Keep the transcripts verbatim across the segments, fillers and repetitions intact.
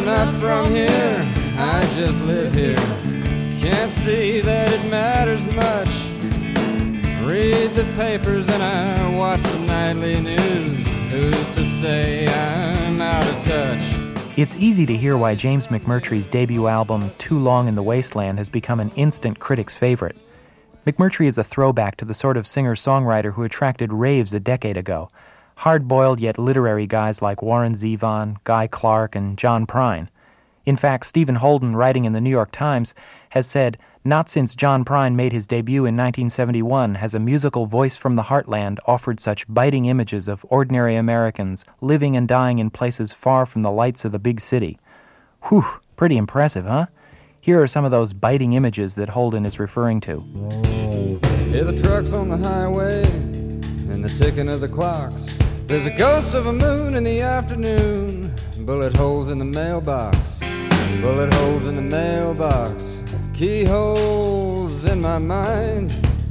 I'm not from here, I just live here. Can't see that it matters much. Read the papers and I watch the nightly news. Who's to say I'm out of touch? It's easy to hear why James McMurtry's debut album, Too Long in the Wasteland, has become an instant critic's favorite. McMurtry is a throwback to the sort of singer-songwriter who attracted raves a decade ago. Hard-boiled yet literary guys like Warren Zevon, Guy Clark, and John Prine. In fact, Stephen Holden, writing in the New York Times, has said, "Not since John Prine made his debut in nineteen seventy-one has a musical voice from the heartland offered such biting images of ordinary Americans living and dying in places far from the lights of the big city." Whew, pretty impressive, huh? Here are some of those biting images that Holden is referring to. Hear the trucks on the highway and the ticking of the clocks. There's a ghost of a moon in the afternoon. Bullet holes in the mailbox. Bullet holes in the mailbox. Keyholes in my mind.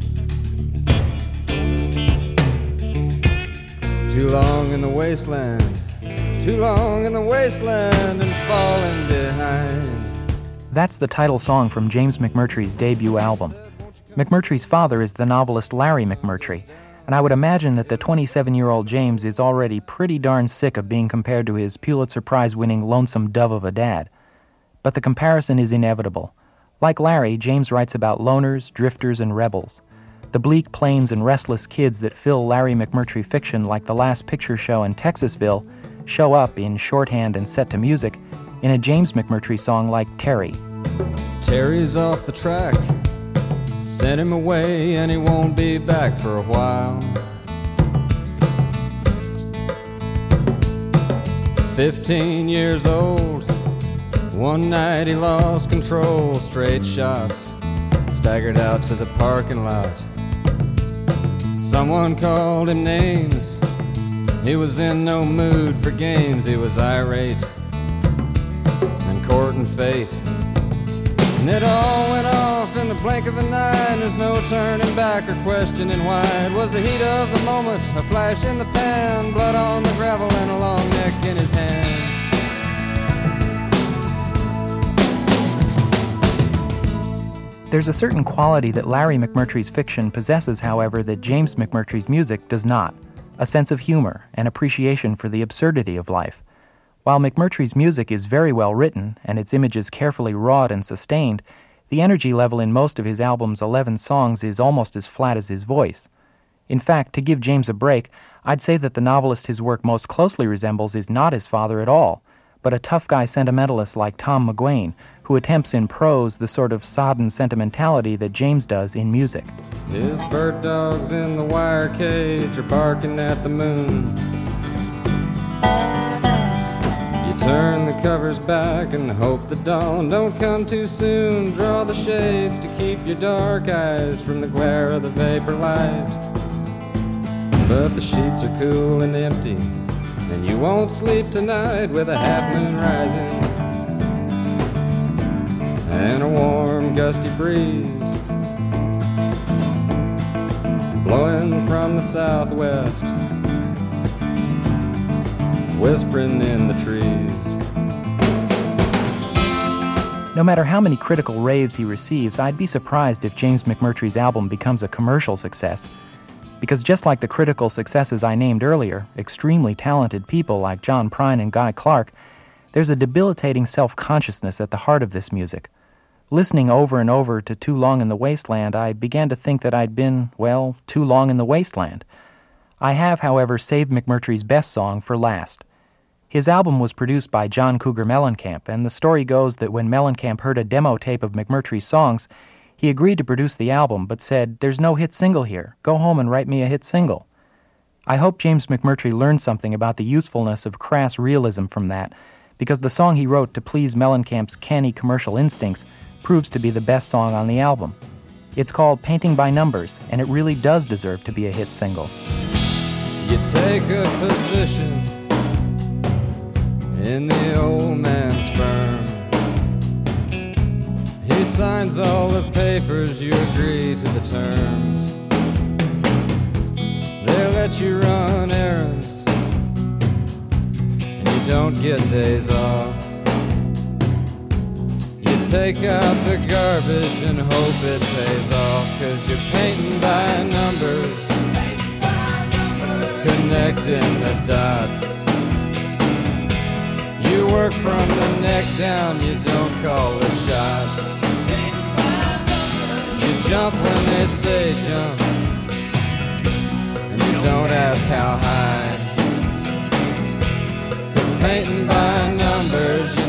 Too long in the wasteland. Too long in the wasteland and falling behind. That's the title song from James McMurtry's debut album. McMurtry's father is the novelist Larry McMurtry, and I would imagine that the twenty-seven-year-old James is already pretty darn sick of being compared to his Pulitzer Prize-winning lonesome dove of a dad. But the comparison is inevitable. Like Larry, James writes about loners, drifters, and rebels. The bleak plains and restless kids that fill Larry McMurtry fiction like The Last Picture Show and Texasville show up in shorthand and set to music in a James McMurtry song like Terry. Terry's off the track. Sent him away and he won't be back for a while. Fifteen years old. One night he lost control. Straight shots. Staggered out to the parking lot. Someone called him names. He was in no mood for games. He was irate and courting fate. And it all went off in the blink of an eye. There's no turning back or questioning why. It was the heat of the moment, a flash in the pan, blood on the gravel and a long neck in his hand. There's a certain quality that Larry McMurtry's fiction possesses, however, that James McMurtry's music does not. A sense of humor and appreciation for the absurdity of life. While McMurtry's music is very well written and its images carefully wrought and sustained, the energy level in most of his album's eleven songs is almost as flat as his voice. In fact, to give James a break, I'd say that the novelist his work most closely resembles is not his father at all, but a tough guy sentimentalist like Tom McGuane, who attempts in prose the sort of sodden sentimentality that James does in music. His bird dogs in the wire cage are barking at the moon. Turn the covers back and hope the dawn don't come too soon. Draw the shades to keep your dark eyes from the glare of the vapor light. But the sheets are cool and empty, and you won't sleep tonight with a half moon rising and a warm gusty breeze blowing from the southwest, whispering in the trees. No matter how many critical raves he receives, I'd be surprised if James McMurtry's album becomes a commercial success. Because just like the critical successes I named earlier, extremely talented people like John Prine and Guy Clark, there's a debilitating self-consciousness at the heart of this music. Listening over and over to Too Long in the Wasteland, I began to think that I'd been, well, too long in the wasteland. I have, however, saved McMurtry's best song for last. His album was produced by John Cougar Mellencamp, and the story goes that when Mellencamp heard a demo tape of McMurtry's songs, he agreed to produce the album, but said, "There's no hit single here. Go home and write me a hit single." I hope James McMurtry learned something about the usefulness of crass realism from that, because the song he wrote to please Mellencamp's canny commercial instincts proves to be the best song on the album. It's called Painting by Numbers, and it really does deserve to be a hit single. You take a position in the old man's firm. He signs all the papers, you agree to the terms. They let you run errands, and you don't get days off. take out the garbage and hope it pays off, 'cause you're painting by numbers, connecting the dots. You work from the neck down, you don't call the shots. You jump when they say jump, and you don't ask how high, 'cause painting by numbers,